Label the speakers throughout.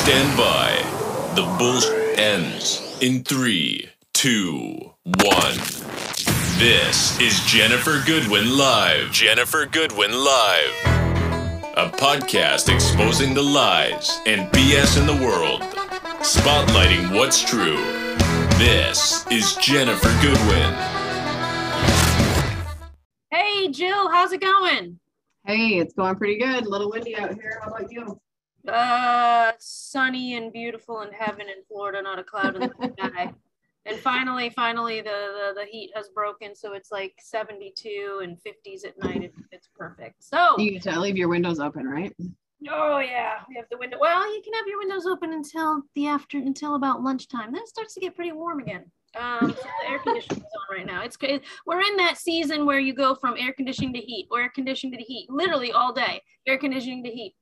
Speaker 1: stand by. The bullshit ends in 3, 2, 1. This is Jennifer Goodwin Live. Jennifer Goodwin Live. A podcast exposing the lies and BS in the world. Spotlighting what's true. This is Jennifer Goodwin.
Speaker 2: Hey, Jill, how's it going?
Speaker 3: Hey, it's going pretty good. A little windy out here. How about you?
Speaker 2: Sunny and beautiful in heaven in Florida, not a cloud in the sky. And finally, the heat has broken, so it's like 72 and 50s at night. It's perfect. So
Speaker 3: you get to leave your windows open, right?
Speaker 2: Oh yeah, we have the window. Well, you can have your windows open until about lunchtime. Then it starts to get pretty warm again. So the air conditioning is on right now. We're in that season where you go from air conditioning to heat, or air conditioning to heat, literally all day, air conditioning to heat.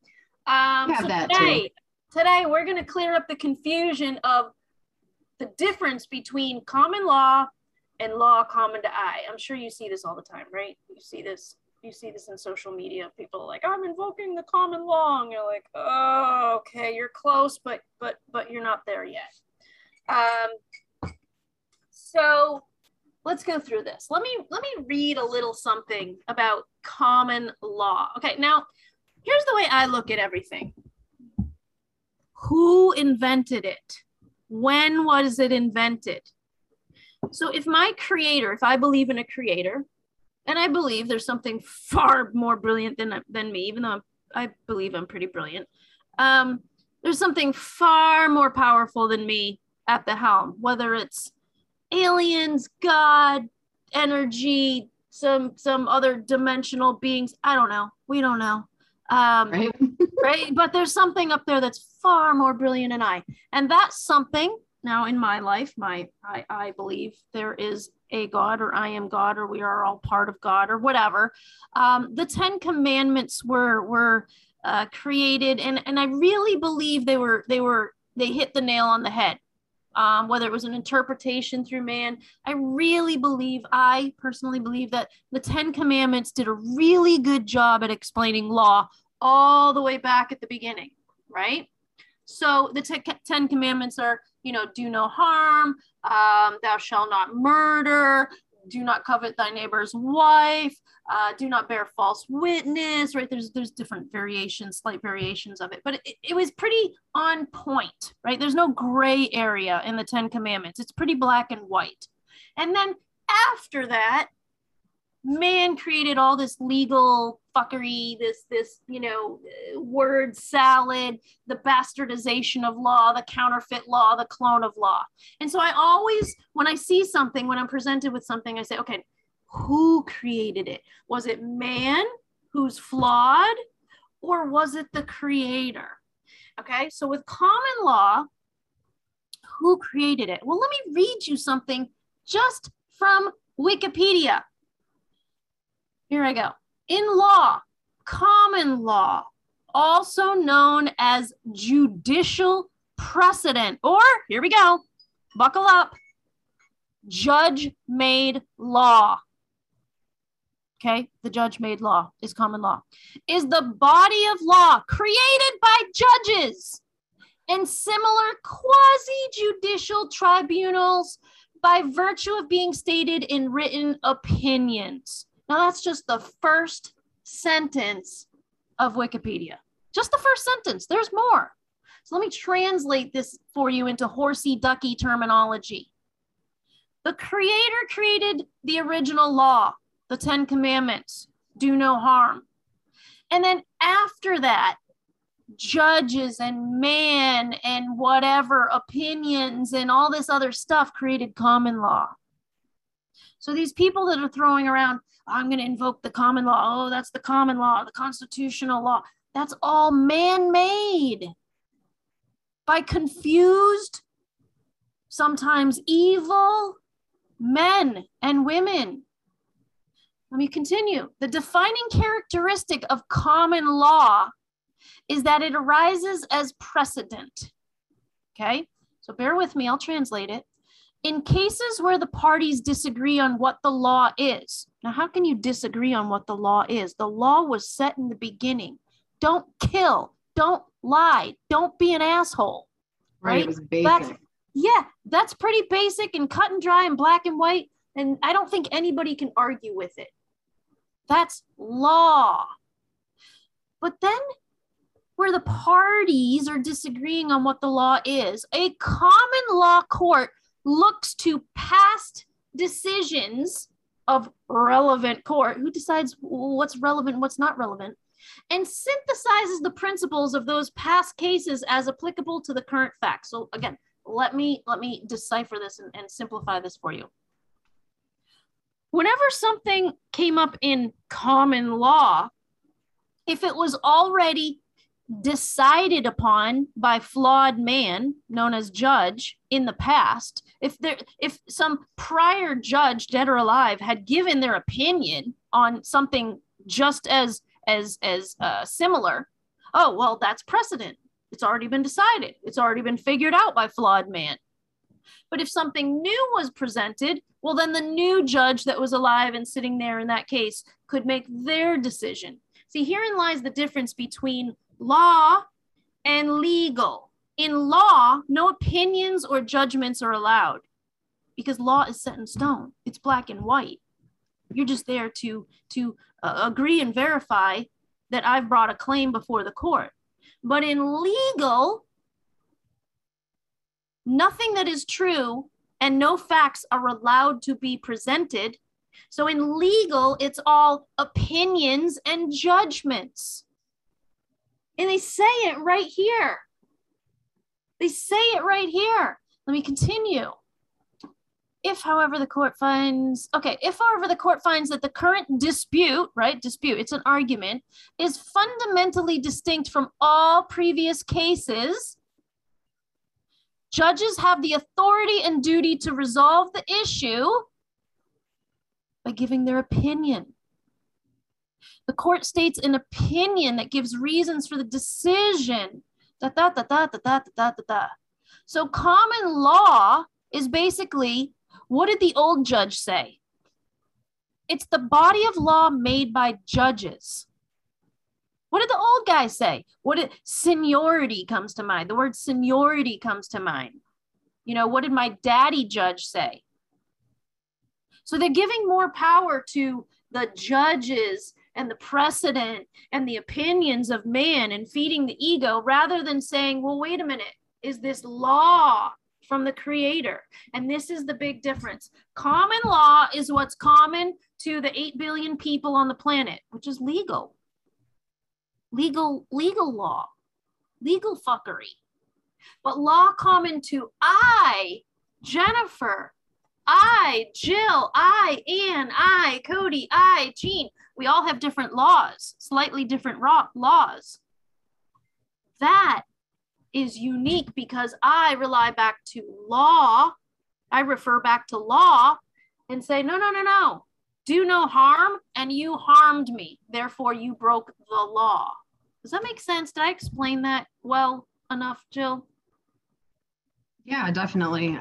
Speaker 2: Today we're going to clear up the confusion of the difference between common law and law common to I. I'm sure you see this all the time, right? You see this in social media. People are like, I'm invoking the common law, and you're like, oh, okay, you're close, but you're not there yet. So let's go through this. Let me read a little something about common law. Okay, now here's the way I look at everything. Who invented it? When was it invented? So if I believe in a creator, and I believe there's something far more brilliant than me, even though I believe I'm pretty brilliant, there's something far more powerful than me at the helm, whether it's aliens, God, energy, some other dimensional beings. I don't know. We don't know. Right? Right? But there's something up there that's far more brilliant than I. And that's something now in my life, I believe there is a God, or I am God, or we are all part of God, or whatever. The 10 Commandments were created, and I really believe they hit the nail on the head. Whether it was an interpretation through man, I personally believe that the 10 Commandments did a really good job at explaining law all the way back at the beginning, right? So the 10 Commandments are, do no harm, thou shalt not murder, do not covet thy neighbor's wife, do not bear false witness, right? There's different variations, slight variations of it, but it was pretty on point, right? There's no gray area in the 10 Commandments. It's pretty black and white. And then after that, man created all this legal fuckery, this word salad, the bastardization of law, the counterfeit law, the clone of law. And so I always, when I see something, when I'm presented with something, I say, okay, who created it? Was it man who's flawed, or was it the creator? Okay, so with common law, who created it? Well, let me read you something just from Wikipedia. Here I go. In law, common law, also known as judicial precedent, or here we go, buckle up, judge-made law. Okay, the judge-made law is common law, is the body of law created by judges and similar quasi-judicial tribunals by virtue of being stated in written opinions. Now, that's just the first sentence of Wikipedia. Just the first sentence. There's more. So let me translate this for you into horsey ducky terminology. The creator created the original law, the 10 Commandments, do no harm. And then after that, judges and man and whatever opinions and all this other stuff created common law. So these people that are throwing around, I'm going to invoke the common law. Oh, that's the common law, the constitutional law. That's all man-made by confused, sometimes evil men and women. Let me continue. The defining characteristic of common law is that it arises as precedent. Okay, so bear with me, I'll translate it. In cases where the parties disagree on what the law is. Now, how can you disagree on what the law is? The law was set in the beginning. Don't kill, don't lie. Don't be an asshole.
Speaker 3: Right. It was basic.
Speaker 2: That's pretty basic and cut and dry and black and white. And I don't think anybody can argue with it. That's law. But then where the parties are disagreeing on what the law is, a common law court looks to past decisions of relevant court, who decides what's relevant, what's not relevant, and synthesizes the principles of those past cases as applicable to the current facts. So again, let me decipher this and simplify this for you. Whenever something came up in common law, if it was already decided upon by flawed man known as judge in the past, if some prior judge, dead or alive, had given their opinion on something just as similar, oh well, that's precedent. It's already been decided. It's already been figured out by flawed man. But if something new was presented, well, then the new judge that was alive and sitting there in that case could make their decision. See, herein lies the difference between law and legal. In law, no opinions or judgments are allowed because law is set in stone. It's black and white. You're just there to agree and verify that I've brought a claim before the court. But in legal, nothing that is true and no facts are allowed to be presented. So in legal, it's all opinions and judgments. And they say it right here. They say it right here. Let me continue. If, however, the court finds that the current dispute, it's an argument, is fundamentally distinct from all previous cases, judges have the authority and duty to resolve the issue by giving their opinion. The court states an opinion that gives reasons for the decision. So common law is basically, what did the old judge say? It's the body of law made by judges. What did the old guy say? Seniority comes to mind. The word seniority comes to mind. What did my daddy judge say? So they're giving more power to the judges and the precedent and the opinions of man and feeding the ego rather than saying, well, wait a minute, is this law from the creator? And this is the big difference. Common law is what's common to the 8 billion people on the planet, which is legal. Legal law, legal fuckery. But law common to I, Jennifer, I, Jill, I, Ann, I, Cody, I, Jean. We all have different laws, slightly different laws. That is unique because I rely back to law. I refer back to law and say, no. Do no harm, and you harmed me. Therefore, you broke the law. Does that make sense? Did I explain that well enough, Jill?
Speaker 3: Yeah, definitely.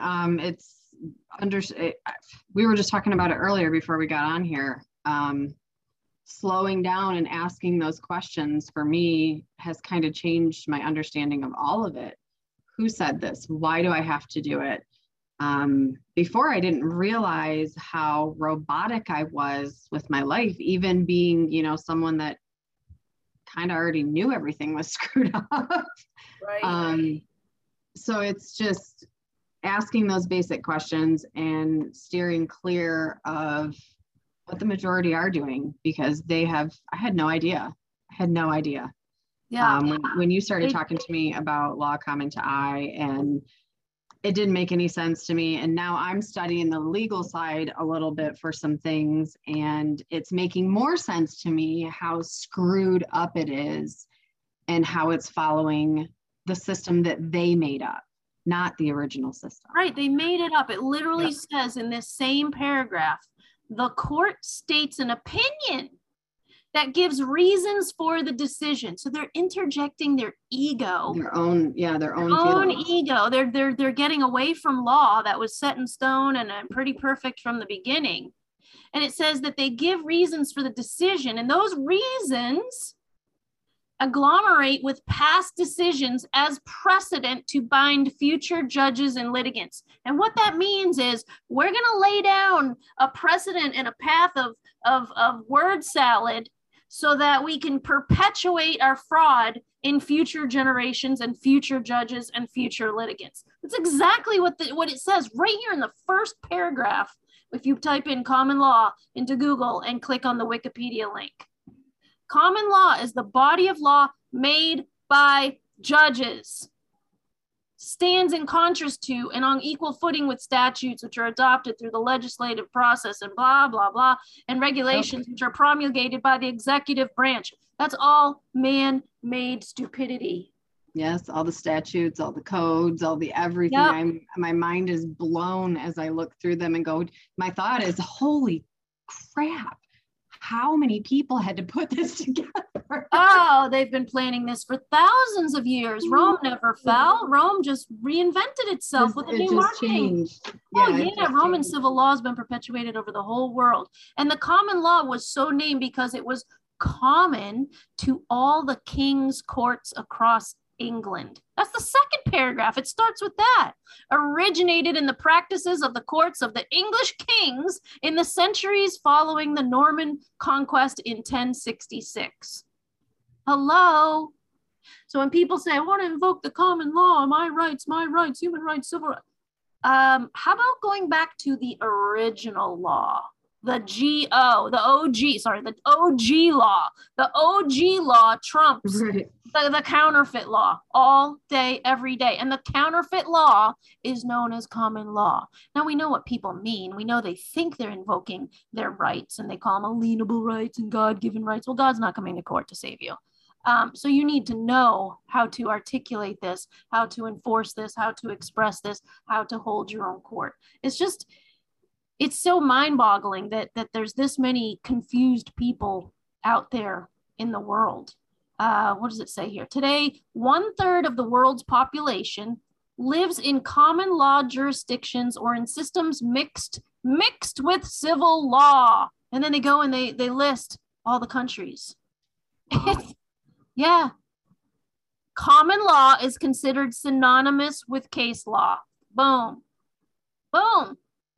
Speaker 3: We were just talking about it earlier before we got on here. Slowing down and asking those questions for me has kind of changed my understanding of all of it. Who said this? Why do I have to do it? Before, I didn't realize how robotic I was with my life, even being, someone that kind of already knew everything was screwed up. Right. So it's just asking those basic questions and steering clear of what the majority are doing, because I had no idea. Yeah. When you started talking to me about law common to I, and it didn't make any sense to me. And now I'm studying the legal side a little bit for some things, and it's making more sense to me how screwed up it is and how it's following the system that they made up, not the original system.
Speaker 2: Right. They made it up. It literally says in this same paragraph, the court states an opinion that gives reasons for the decision. So they're interjecting their ego.
Speaker 3: Their own
Speaker 2: ego. They're getting away from law that was set in stone and pretty perfect from the beginning. And it says that they give reasons for the decision. And those reasons, agglomerate with past decisions as precedent to bind future judges and litigants. And what that means is we're going to lay down a precedent and a path of word salad so that we can perpetuate our fraud in future generations and future judges and future litigants. That's exactly what it says right here in the first paragraph. If you type in common law into Google and click on the Wikipedia link. Common law is the body of law made by judges. Stands in contrast to and on equal footing with statutes which are adopted through the legislative process and blah, blah, blah, and regulations which are promulgated by the executive branch. That's all man-made stupidity.
Speaker 3: Yes, all the statutes, all the codes, all the everything.
Speaker 2: Yep.
Speaker 3: My mind is blown as I look through them and go, my thought is, holy crap, how many people had to put this together?
Speaker 2: Oh, they've been planning this for thousands of years. Rome never fell. Rome just reinvented itself with a new marketing. Roman civil law has been perpetuated over the whole world. And the common law was so named because it was common to all the king's courts across England. That's the second paragraph. It starts with that. Originated in the practices of the courts of the English kings in the centuries following the Norman conquest in 1066. Hello. So when people say, I want to invoke the common law, my rights, human rights, civil rights. How about going back to the original law? The OG law. The OG law trumps the counterfeit law all day, every day. And the counterfeit law is known as common law. Now we know what people mean. We know they think they're invoking their rights and they call them alienable rights and God-given rights. Well, God's not coming to court to save you. So you need to know how to articulate this, how to enforce this, how to express this, how to hold your own court. It's so mind-boggling that there's this many confused people out there in the world. What does it say here? Today, 1/3 of the world's population lives in common law jurisdictions or in systems mixed with civil law. And then they go and they list all the countries. Yeah. Common law is considered synonymous with case law. Boom. Boom.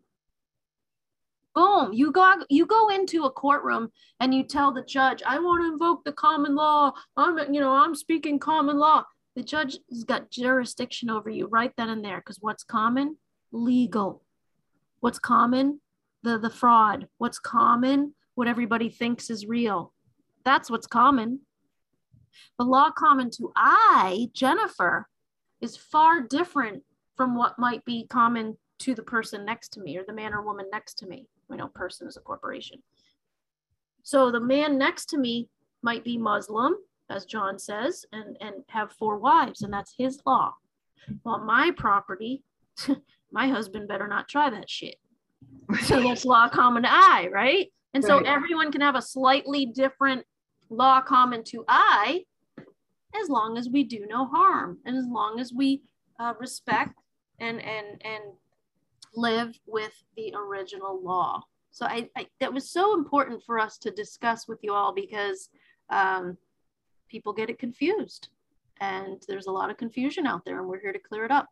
Speaker 2: Boom. You go into a courtroom and you tell the judge, I want to invoke the common law. I'm speaking common law. The judge has got jurisdiction over you right then and there, because what's common? Legal. What's common? The fraud. What's common? What everybody thinks is real. That's what's common. The law common to I, Jennifer, is far different from what might be common to the person next to me or the man or woman next to me. I know person is a corporation. So the man next to me might be Muslim, as John says, and have 4 wives, and that's his law. Well, my property, my husband better not try that shit. So that's law common to I, right? And so everyone can have a slightly different law common to I, as long as we do no harm, and as long as we respect and live with the original law. So that was so important for us to discuss with you all, because people get it confused, and there's a lot of confusion out there, and we're here to clear it up.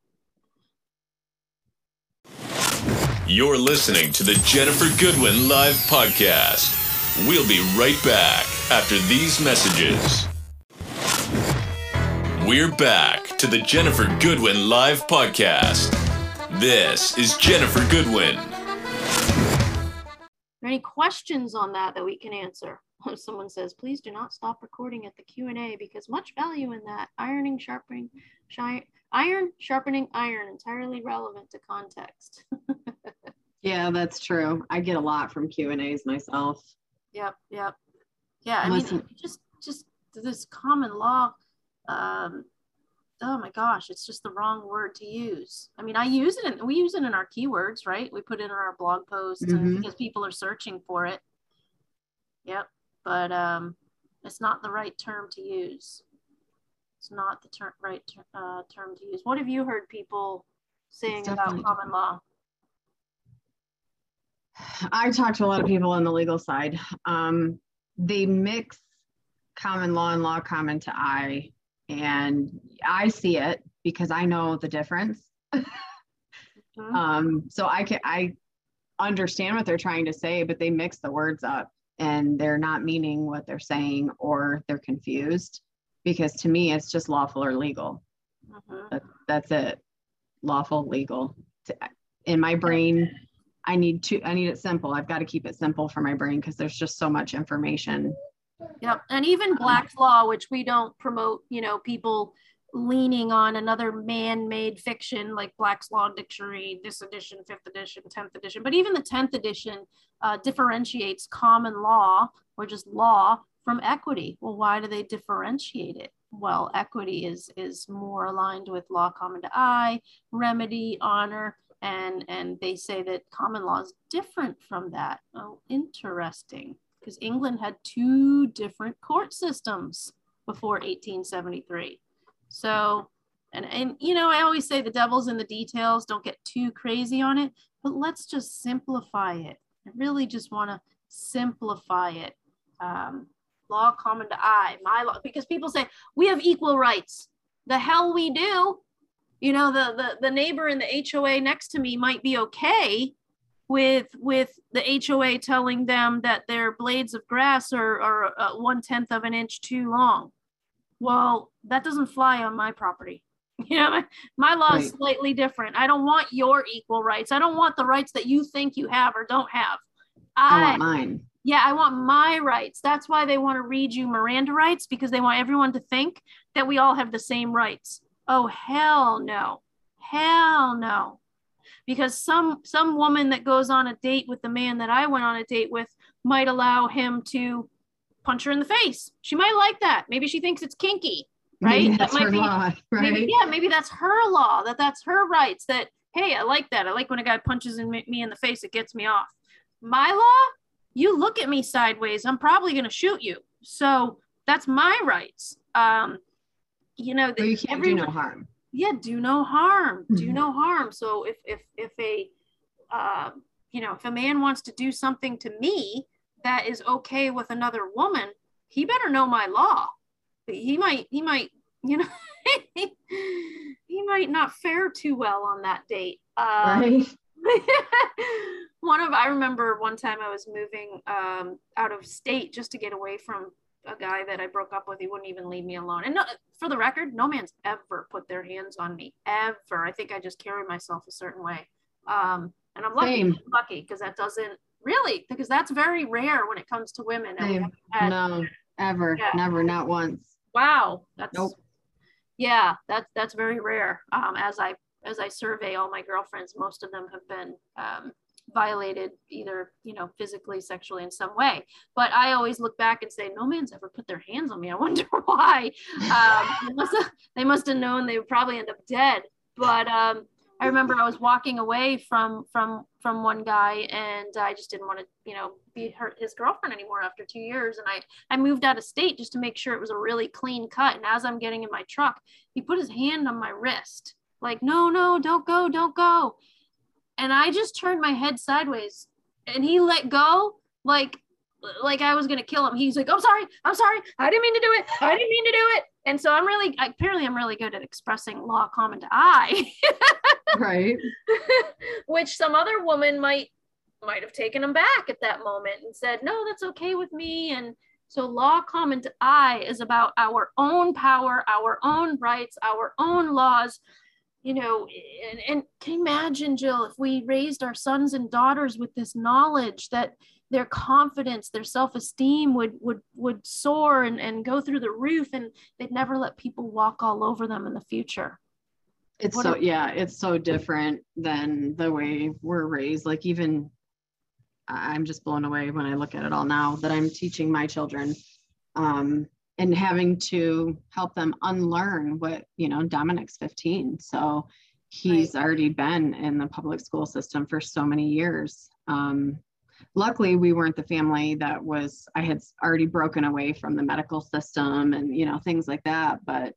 Speaker 1: You're listening to the Jennifer Goodwin Live Podcast. We'll be right back after these messages. We're back to the Jennifer Goodwin Live Podcast. This is Jennifer Goodwin.
Speaker 2: Are there any questions on that we can answer? Someone says, please do not stop recording at the Q&A because much value in that. Iron sharpening iron, entirely relevant to context.
Speaker 3: Yeah, that's true. I get a lot from Q&As myself.
Speaker 2: Yep. Yeah, I mean, just this common law, oh my gosh, it's just the wrong word to use. I mean, we use it in our keywords, right? We put it in our blog posts because people are searching for it. Yep. But it's not the right term to use. It's not the right term to use. What have you heard people saying about common law?
Speaker 3: I talk to a lot of people on the legal side. They mix common law and law common to I, and I see it because I know the difference. So I understand what they're trying to say, but they mix the words up and they're not meaning what they're saying, or they're confused, because to me it's just lawful or legal. That's it. Lawful, legal. In my brain, I need it simple. I've got to keep it simple for my brain because there's just so much information.
Speaker 2: Yep. And even Black's Law, which we don't promote, you know, people leaning on another man-made fiction like Black's Law Dictionary, this edition, 5th edition, 10th edition. But even the 10th edition differentiates common law, or just law, from equity. Well, why do they differentiate it? Well, equity is more aligned with law common to I, remedy, honor, and they say that common law is different from that. Oh, interesting. Because England had 2 different court systems before 1873. So, and you know, I always say the devil's in the details. Don't get too crazy on it, but let's just simplify it. I really just want to simplify it. Law common to I, my law, because people say we have equal rights. The hell we do. You know, the neighbor in the HOA next to me might be okay with the HOA telling them that their blades of grass are 1/10 of an inch too long. Well, that doesn't fly on my property. You know, my law is slightly different. I don't want your equal rights. I don't want the rights that you think you have or don't have.
Speaker 3: I want mine.
Speaker 2: Yeah, I want my rights. That's why they want to read you Miranda rights, because they want everyone to think that we all have the same rights. Oh, hell no. Hell no. Because some woman that goes on a date with the man that I went on a date with might allow him to punch her in the face. She might like that. Maybe she thinks it's kinky, right?
Speaker 3: Maybe that's her law, right?
Speaker 2: Maybe that's her law, that's her rights, that, hey, I like that. I like when a guy punches me in the face, it gets me off. My law, you look at me sideways, I'm probably going to shoot you. So that's my rights. You know,
Speaker 3: you can't do no harm.
Speaker 2: Yeah, do no harm. Do no harm. So if a you know, if a man wants to do something to me that is okay with another woman, he better know my law. He might, you know, he might not fare too well on that date.
Speaker 3: Right.
Speaker 2: I remember one time I was moving out of state just to get away from a guy that I broke up with. He wouldn't even leave me alone. And no, for the record, no man's ever put their hands on me, ever. I think I just carry myself a certain way. And I'm lucky because that doesn't really, because that's very rare when it comes to women.
Speaker 3: No, ever, never, not once.
Speaker 2: Wow. That's,
Speaker 3: nope.
Speaker 2: Yeah, that's very rare. As I survey all my girlfriends, most of them have been violated either, you know, physically, sexually in some way. But I always look back and say, no man's ever put their hands on me. I wonder why. They must have known they would probably end up dead. But I remember I was walking away from one guy, and I just didn't want to, you know, be his girlfriend anymore after 2 years. And I moved out of state just to make sure it was a really clean cut. And as I'm getting in my truck, he put his hand on my wrist, like, no, don't go. And I just turned my head sideways, and he let go like I was going to kill him. He's like, I'm sorry. I didn't mean to do it. And so apparently I'm really good at expressing law common to I.
Speaker 3: Right.
Speaker 2: Which some other woman might have taken him back at that moment and said, no, that's okay with me. And so law common to I is about our own power, our own rights, our own laws. You know, and can you imagine, Jill, if we raised our sons and daughters with this knowledge, that their confidence, their self-esteem would soar and go through the roof, and they'd never let people walk all over them in the future.
Speaker 3: It's so different than the way we're raised. Like, even I'm just blown away when I look at it all now that I'm teaching my children. And having to help them unlearn what, you know, Dominic's 15. So he's already been in the public school system for so many years. Luckily, we weren't the family that I had already broken away from the medical system and, you know, things like that. But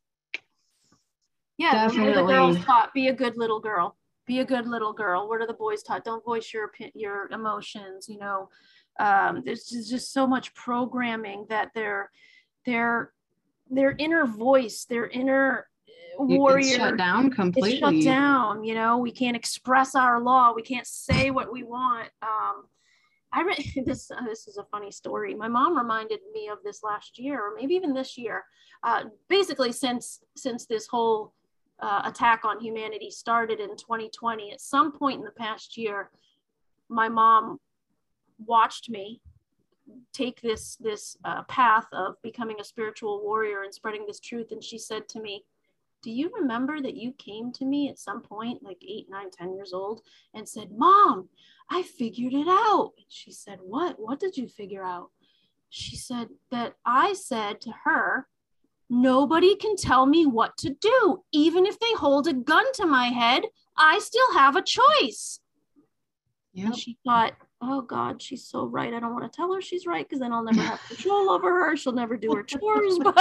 Speaker 2: yeah,
Speaker 3: definitely.
Speaker 2: The girls taught, be a good little girl. Be a good little girl. What are the boys taught? Don't voice your emotions, you know. There's just so much programming that they're their inner voice, their inner warrior.
Speaker 3: It's shut down completely.
Speaker 2: It's shut down. You know, we can't express our law. We can't say what we want. I read this. This is a funny story. My mom reminded me of this last year, or maybe even this year. Basically, since this whole attack on humanity started in 2020, at some point in the past year, my mom watched me take this path of becoming a spiritual warrior and spreading this truth. And she said to me, do you remember that you came to me at some point, like 8, 9, 10 years old, and said, Mom, I figured it out? And she said, what did you figure out? She said that I said to her, nobody can tell me what to do. Even if they hold a gun to my head, I still have a choice. Yep. And she thought, oh God, she's so right. I don't want to tell her she's right, because then I'll never have control over her. She'll never do her chores. But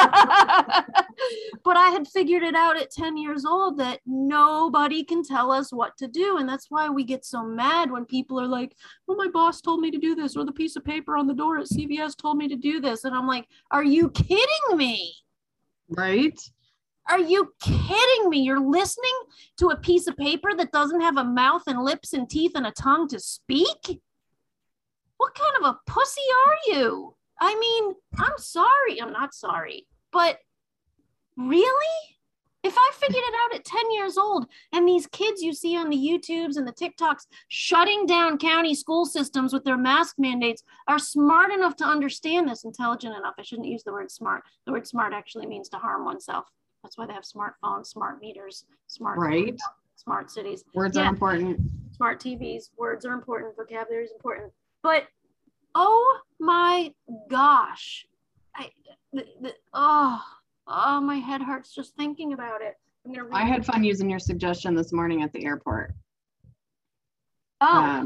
Speaker 2: I had figured it out at 10 years old that nobody can tell us what to do. And that's why we get so mad when people are like, well, my boss told me to do this, or the piece of paper on the door at CVS told me to do this. And I'm like, are you kidding me?
Speaker 3: Right?
Speaker 2: Are you kidding me? You're listening to a piece of paper that doesn't have a mouth and lips and teeth and a tongue to speak? What kind of a pussy are you? I mean, I'm sorry. I'm not sorry. But really? If I figured it out at 10 years old, and these kids you see on the YouTubes and the TikToks shutting down county school systems with their mask mandates are smart enough to understand this, intelligent enough. I shouldn't use the word smart. The word smart actually means to harm oneself. That's why they have smartphones, smart meters, smart cities.
Speaker 3: Words are important.
Speaker 2: Smart TVs. Words are important. Vocabulary is important. But oh my gosh, my head hurts just thinking about it.
Speaker 3: I had fun using your suggestion this morning at the airport.
Speaker 2: Yeah.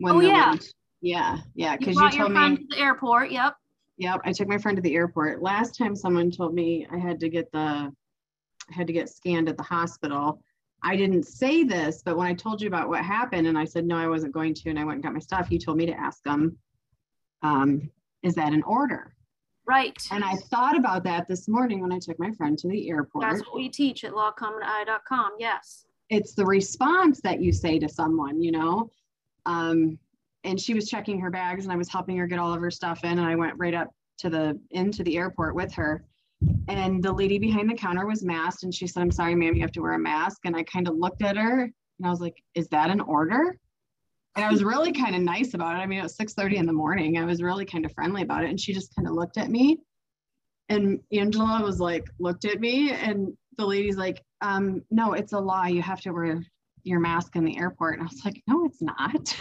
Speaker 3: Because you told me
Speaker 2: to the airport. Yep.
Speaker 3: I took my friend to the airport. Last time someone told me I had to get scanned at the hospital. I didn't say this, but when I told you about what happened and I said, no, I wasn't going to, and I went and got my stuff, you told me to ask them, is that an order?
Speaker 2: Right.
Speaker 3: And I thought about that this morning when I took my friend to the airport.
Speaker 2: That's what we teach at lawcommoneye.com. Yes.
Speaker 3: It's the response that you say to someone, you know, and she was checking her bags and I was helping her get all of her stuff in. And I went right up into the airport with her. And the lady behind the counter was masked. And she said, I'm sorry, ma'am, you have to wear a mask. And I kind of looked at her and I was like, is that an order? And I was really kind of nice about it. I mean, it was 6:30 in the morning. I was really kind of friendly about it. And she just kind of looked at me. And Angela was like, looked at me. And the lady's like, no, it's a law. You have to wear your mask in the airport. And I was like, no, it's not.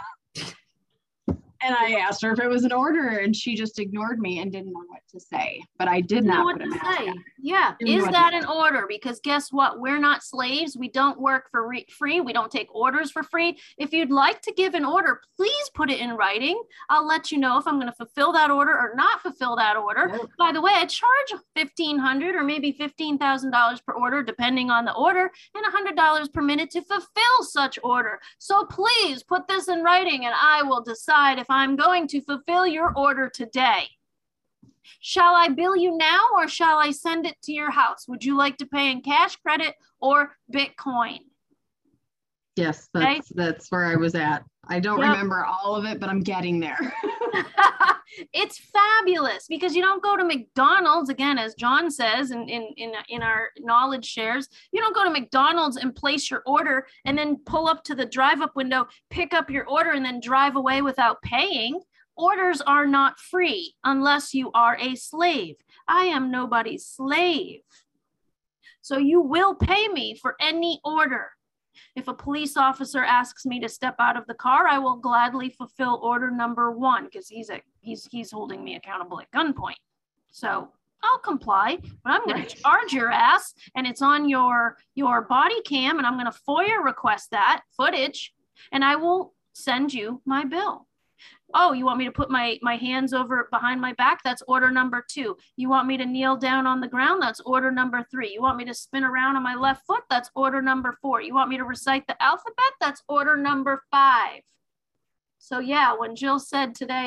Speaker 3: And I asked her if it was an order, and she just ignored me and didn't know what to say. But I did not put a mask on.
Speaker 2: Yeah. Is that an order? Because guess what? We're not slaves. We don't work for free. We don't take orders for free. If you'd like to give an order, please put it in writing. I'll let you know if I'm going to fulfill that order or not fulfill that order. Yep. By the way, I charge $1,500 or maybe $15,000 per order, depending on the order, and $100 per minute to fulfill such order. So please put this in writing, and I will decide if I'm going to fulfill your order today. Shall I bill you now, or shall I send it to your house? Would you like to pay in cash, credit, or Bitcoin?
Speaker 3: Yes, that's where I was at. I don't remember all of it, but I'm getting there.
Speaker 2: It's fabulous because you don't go to McDonald's, again, as John says in our knowledge shares, you don't go to McDonald's and place your order and then pull up to the drive-up window, pick up your order, and then drive away without paying. Orders are not free unless you are a slave. I am nobody's slave. So you will pay me for any order. If a police officer asks me to step out of the car, I will gladly fulfill order number 1 because he's holding me accountable at gunpoint. So I'll comply, but I'm going to charge your ass, and it's on your body cam, and I'm going to FOIA request that footage, and I will send you my bill. Oh, you want me to put my hands over behind my back? That's order number 2. You want me to kneel down on the ground? That's order number 3. You want me to spin around on my left foot? That's order number 4. You want me to recite the alphabet? That's order number 5. So yeah, when Jill said today that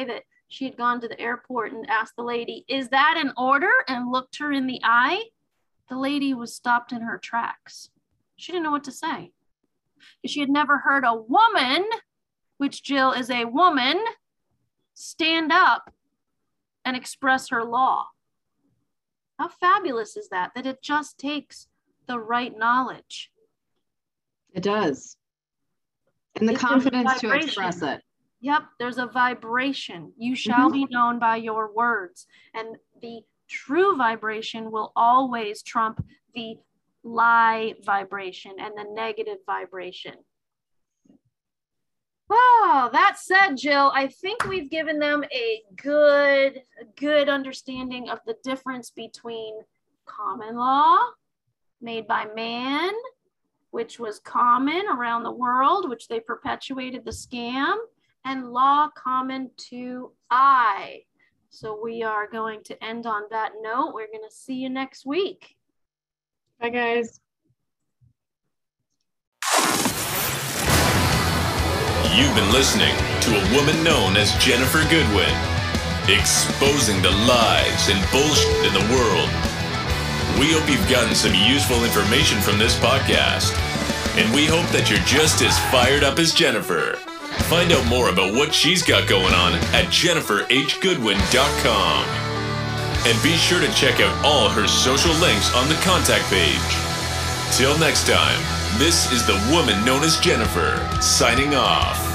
Speaker 2: She had gone to the airport and asked the lady, "Is that an order?" and looked her in the eye. The lady was stopped in her tracks. She didn't know what to say. She had never heard a woman, which Jill is a woman, stand up and express her law. How fabulous is that? That it just takes the right knowledge.
Speaker 3: It does. And the confidence to express it.
Speaker 2: Yep, there's a vibration. You shall be known by your words. And the true vibration will always trump the lie vibration and the negative vibration. Oh, that said, Jill, I think we've given them a good understanding of the difference between common law made by man, which was common around the world, which they perpetuated the scam, and law common to I. So we are going to end on that note. We're going to see you next week.
Speaker 3: Bye, guys.
Speaker 1: You've been listening to a woman known as Jennifer Goodwin, exposing the lies and bullshit in the world. We hope you've gotten some useful information from this podcast, and we hope that you're just as fired up as Jennifer. Find out more about what she's got going on at jenniferhgoodwin.com. And be sure to check out all her social links on the contact page. Till next time, this is the woman known as Jennifer, signing off.